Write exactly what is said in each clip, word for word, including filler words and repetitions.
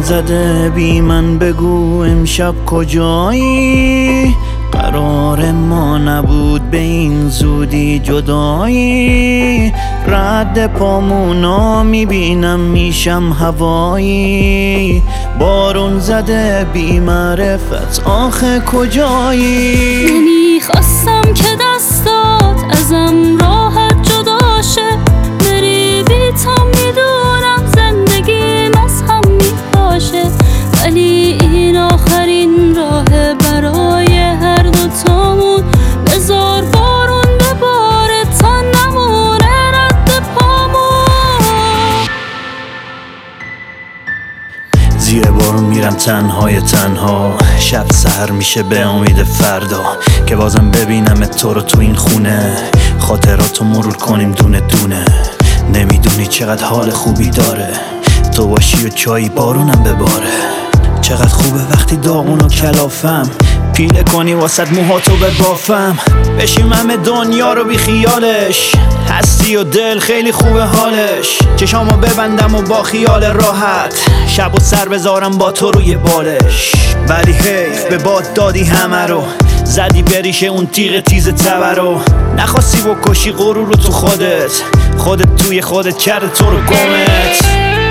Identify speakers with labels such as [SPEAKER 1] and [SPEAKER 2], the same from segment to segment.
[SPEAKER 1] زده بی من بگو امشب کجایی؟ قرار ما نبود به این زودی جدایی. رد پامونا میبینم میشم هوایی. بارون زده بی معرفت آخه کجایی؟
[SPEAKER 2] نمیخواستم که دستات ازم راحت جدا شه، بری بی تا میدونم زندگیم از هم میپاشه، ولی این آخرین راه برای هر دوتامون. بذار بارون بباره تا نمونه رد پامون.
[SPEAKER 1] زیر بارون میرم تنهای تنها، شب سحر میشه به امید فردا که بازم ببینم تو رو تو این خونه. خاطراتو مرور کنیم دونه دونه، نمیدونی چقدر حال خوبی داره تو باشی و چایی بارونم بباره. چقدر خوبه وقتی داغون و کلافم پیله کنی واسد موهاتو ببافم. بشیم همه دنیا رو بی خیالش، هستی و دل خیلی خوبه حالش. چشامو ببندم و با خیال راحت شب و سر بذارم با تو روی بالش. ولی حیف به باد دادی همه رو، زدی بریشه اون تیغ تیز تبر رو. نخواستی بکشی غرور رو تو خودت، خودت توی خودت کرد تو رو گمت.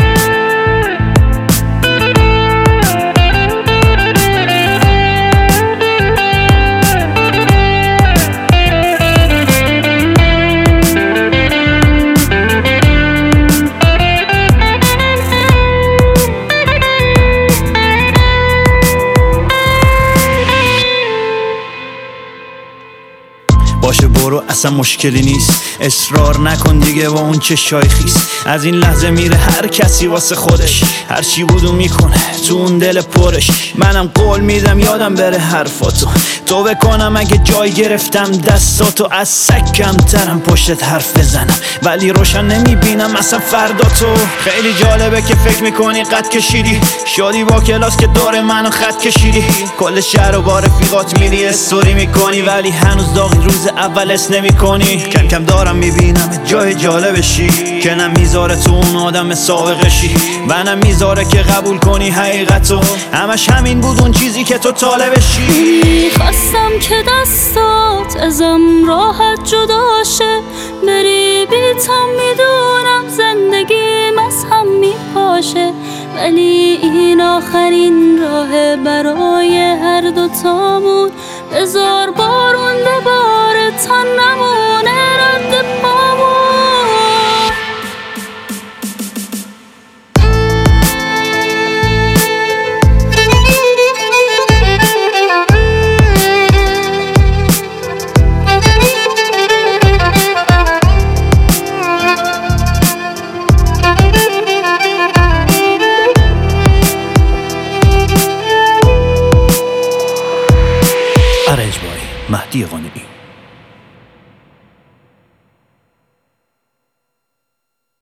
[SPEAKER 1] باشه برو اصلا مشکلی نیست، اصرار نکن دیگه با اون چشای خیس. از این لحظه میره هر کسی واسه خودش، هر چی بودو میکنه تو اون دل پرش. منم قول میدم یادم بره حرفاتو، تو بکنم اگه جای گرفتم دستاتو. از سگ کمترم پشتت حرف بزنم ولی روشن نمیبینم اصلا فرداتو. خیلی جالبه که فکر میکنی قد کشیدی، شادی با کلاس که دور منو خط کشیدی. کل شهر و با رفیقات میری استوری میکنی ولی هنوز داغی روز اول اس نمی کنی. کم کم دارم میبینم جای جالبشی که نم میذاره تو اون آدم سابقشی و نم میذاره که قبول کنی حقیقتو. همش همین بود اون چیزی که تو طالبشی.
[SPEAKER 2] میخواستم که دستات ازم راحت جدا شه، بری بی تا میدونم زندگیم از هم میپاشه، ولی این آخرین راه برای هر دوتامون. بذار بارون بباره تا نمونه رد پامون.